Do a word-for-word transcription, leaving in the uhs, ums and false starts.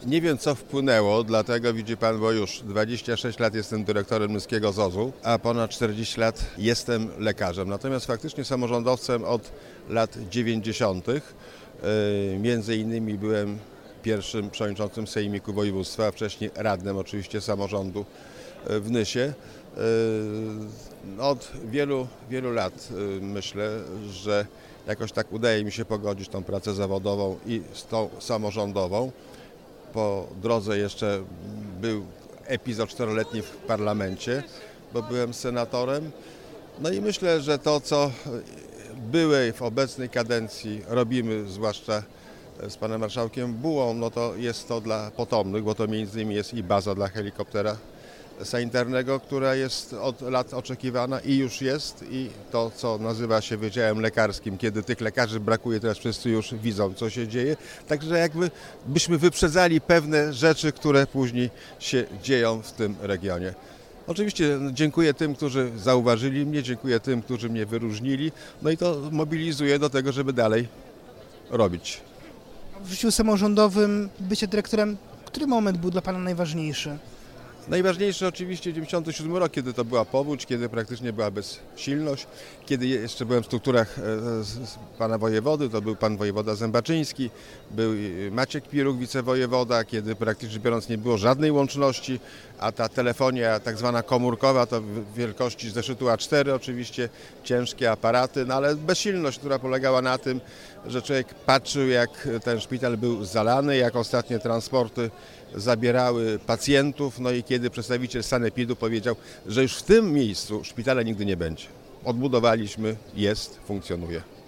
Nie wiem, co wpłynęło, dlatego widzi pan, bo już dwadzieścia sześć lat jestem dyrektorem Nyskiego zosu, a ponad czterdzieści lat jestem lekarzem. Natomiast faktycznie samorządowcem od lat dziewięćdziesiątych. Między innymi byłem pierwszym przewodniczącym Sejmiku Województwa, a wcześniej radnym oczywiście samorządu w Nysie. Od wielu, wielu lat myślę, że jakoś tak udaje mi się pogodzić tą pracę zawodową i z tą samorządową. Po drodze jeszcze był epizod czteroletni w parlamencie, bo byłem senatorem. No i myślę, że to, co byłej w obecnej kadencji robimy, zwłaszcza z panem marszałkiem Bułą, no to jest to dla potomnych, bo to między innymi jest i baza dla helikoptera sanitarnego, która jest od lat oczekiwana i już jest, i to, co nazywa się wydziałem lekarskim, kiedy tych lekarzy brakuje, teraz wszyscy już widzą, co się dzieje. Także jakby byśmy wyprzedzali pewne rzeczy, które później się dzieją w tym regionie. Oczywiście dziękuję tym, którzy zauważyli mnie, dziękuję tym, którzy mnie wyróżnili, no i to mobilizuje do tego, żeby dalej robić. W życiu samorządowym bycie dyrektorem, który moment był dla pana najważniejszy? Najważniejszy oczywiście dziewięćdziesiąty siódmy rok, kiedy to była powódź, kiedy praktycznie była bezsilność, kiedy jeszcze byłem w strukturach pana wojewody, to był pan wojewoda Zębaczyński, był Maciek Piruch, wicewojewoda, kiedy praktycznie biorąc nie było żadnej łączności, a ta telefonia tak zwana komórkowa to w wielkości zeszytu A cztery oczywiście, ciężkie aparaty, no ale bezsilność, która polegała na tym, że człowiek patrzył, jak ten szpital był zalany, jak ostatnie transporty zabierały pacjentów, no i kiedy przedstawiciel sanepidu powiedział, że już w tym miejscu szpitala nigdy nie będzie. Odbudowaliśmy, jest, funkcjonuje.